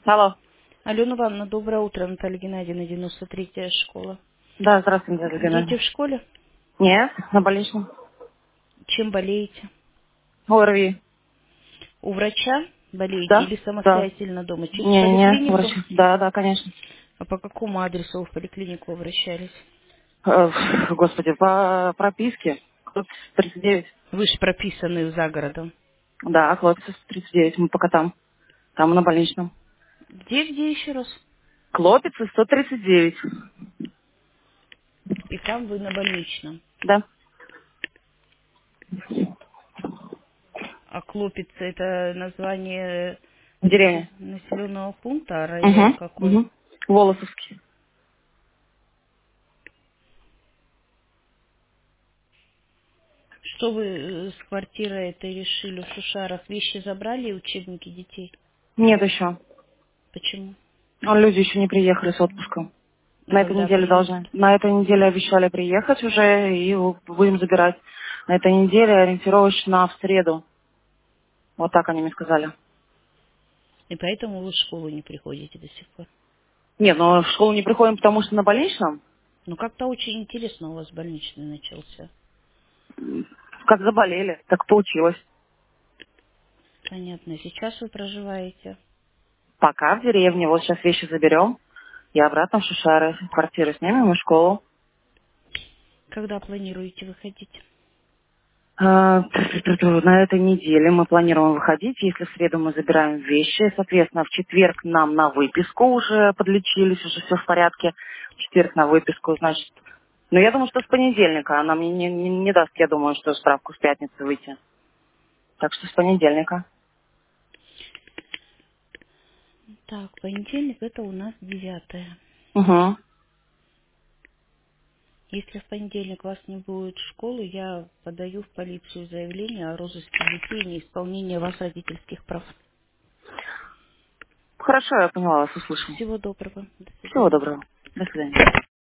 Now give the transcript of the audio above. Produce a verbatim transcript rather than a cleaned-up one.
Алло. Алена Ивановна, доброе утро. Наталья Геннадьевна, девяносто третья школа. Да, здравствуйте, Наталья Дети Геннадьевна. в школе? Нет, на больничном. Чем болеете? ОРВИ. У врача болеете Да? или Да. самостоятельно дома? Через Не-не-не, поликлинику? врачи. Да, да, конечно. А по какому адресу вы в поликлинику обращались? Э, Господи, по прописке. Клопис тридцать девять. Вы же прописаны за городом. Да, Клопис тридцать девять. Мы пока там. Там на больничном. Где, где еще раз? Клопица сто тридцать девять. И там вы на больничном. Да. А Клопица это название Деревня. населенного пункта, а район Угу. какой? Угу. Волосовский. Что вы э, с квартирой этой решили в Шушарах? Вещи забрали и учебники детей? Нет еще. Почему? А люди еще не приехали с отпуска. И На этой когда неделе приедут? должны. На этой неделе обещали приехать уже и будем забирать. На этой неделе ориентировочно в среду. Вот так они мне сказали. И поэтому вы в школу не приходите до сих пор. Нет, но в школу не приходим, потому что на больничном. Ну, как-то очень интересно у вас больничный начался. Как заболели, так получилось. Понятно. Сейчас вы проживаете. Пока в деревне. Вот сейчас вещи заберем. И обратно в Шушары. Квартиру снимем и школу. Когда планируете выходить? А, На этой неделе мы планируем выходить. Если в среду мы забираем вещи, соответственно, в четверг нам на выписку уже подлечились, уже все в порядке. В четверг на выписку, значит. Но я думаю, что с понедельника. Она мне не, не- не даст, я думаю, что справку с пятницы выйти. Так что с понедельника. Так, понедельник это у нас девятое. Угу. Если в понедельник вас не будет в школу, я подаю в полицию заявление о розыске детей и неисполнении вас родительских прав. Хорошо, я поняла вас, услышал. Всего доброго. До Всего свидания. доброго. До свидания.